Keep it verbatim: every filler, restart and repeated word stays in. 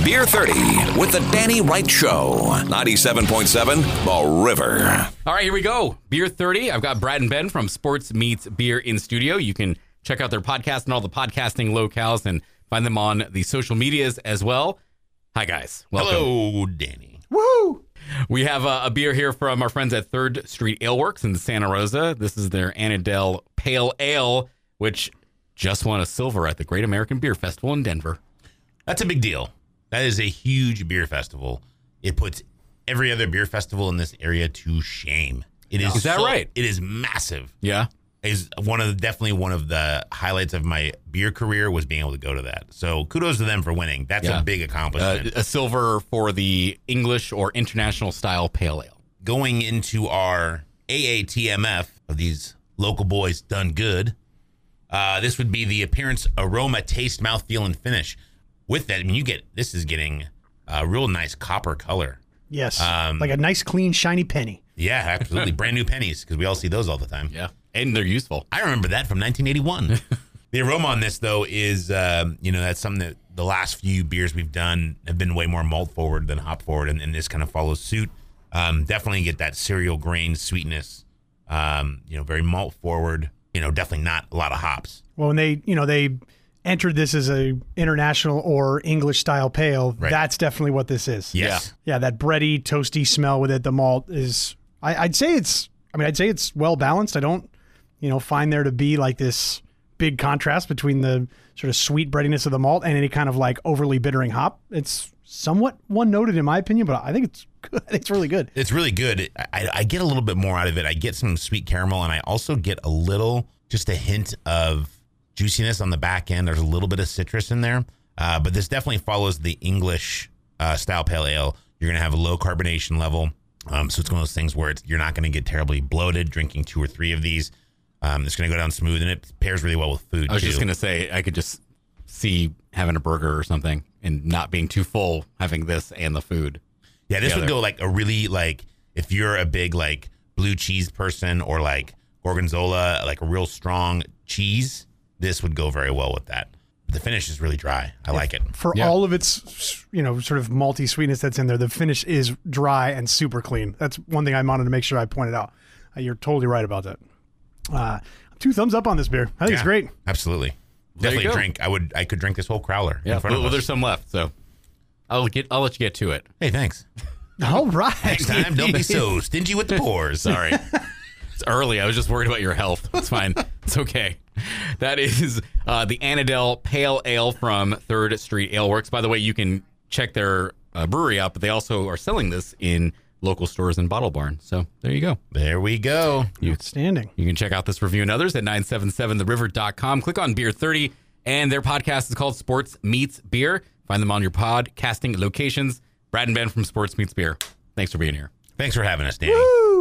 Beer thirty with the Danny Wright Show. ninety-seven point seven The River. All right, here we go. Beer thirty. I've got Brad and Ben from Sports Meets Beer in studio. You can check out their podcast and all the podcasting locales and find them on the social medias as well. Hi, guys. Welcome. Hello, Danny. Woo! We have a, a beer here from our friends at Third Street Ale Works in Santa Rosa. This is their Annadale Pale Ale, which just won a silver at the Great American Beer Festival in Denver. That's a big deal. That is a huge beer festival. It puts every other beer festival in this area to shame. It is. Is that so, right? It is massive. Yeah. It is one of the, definitely one of the highlights of my beer career was being able to go to that. So kudos to them for winning. That's Yeah. a big accomplishment. Uh, a silver for the English or international style pale ale. Going into our A A T M F of these local boys done good. Uh, this would be the appearance, aroma, taste, mouthfeel, and finish. With that, I mean, you get this is getting a real nice copper color. Yes, Um, like a nice, clean, shiny penny. Yeah, absolutely. Brand new pennies, because we all see those all the time. Yeah. And they're useful. I remember that from nineteen eighty-one. The aroma on this, though, is, um, you know, that's something that the last few beers we've done have been way more malt forward than hop forward, and, and this kind of follows suit. Um, definitely get that cereal grain sweetness, um, you know, very malt forward, you know, definitely not a lot of hops. Well, when they, you know, they entered this as a international or English style pale, Right. that's definitely what this is. Yes. Yeah, that bready, toasty smell with it. The malt is, I, I'd say it's, I mean, I'd say it's well balanced. I don't, you know, find there to be like this big contrast between the sort of sweet breadiness of the malt and any kind of like overly bittering hop. It's somewhat one noted in my opinion, but I think it's good. It's really good. It's really good. I, I get a little bit more out of it. I get some sweet caramel, and I also get a little, just a hint of juiciness on the back end. There's a little bit of citrus in there, uh, but this definitely follows the English uh, style pale ale. You're going to have a low carbonation level, um, so it's one of those things where it's, you're not going to get terribly bloated drinking two or three of these. Um, it's going to go down smooth, and it pairs really well with food, I was too. just going to say, I could just see having a burger or something and not being too full, having this and the food. Yeah, this together. would go like a really, like, if you're a big, like, blue cheese person or, like, gorgonzola, like a real strong cheese, this would go very well with that. But the finish is really dry. I like it. For Yeah. all of its, you know, sort of malty sweetness that's in there, the finish is dry and super clean. That's one thing I wanted to make sure I pointed out. Uh, you're totally right about that. Uh, two thumbs up on this beer. I think it's Yeah, great. Absolutely. There you Definitely go. drink. I would. I could drink this whole crowler Yeah. in front Well, of well, us. there's some left, so I'll get. I'll let you get to it. Hey, thanks. All right. Next time, don't be so stingy with the pours. Sorry. It's early. I was just worried about your health. It's fine. It's okay. That is uh, the Annadale Pale Ale from Third Street Ale Works. By the way, you can check their uh, brewery out, but they also are selling this in local stores and Bottle Barn. So there you go. There we go. Outstanding. You can check out this review and others at nine seven seven the river dot com. Click on Beer thirty, and their podcast is called Sports Meets Beer. Find them on your podcasting locations. Brad and Ben from Sports Meets Beer. Thanks for being here. Thanks for having us, Danny. Woo!